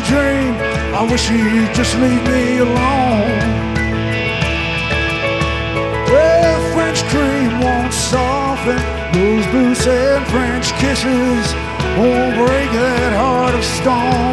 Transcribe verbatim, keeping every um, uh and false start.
dream. I wish you'd just leave me alone. Well, French cream won't soften those blue and French kisses, won't break that heart of stone.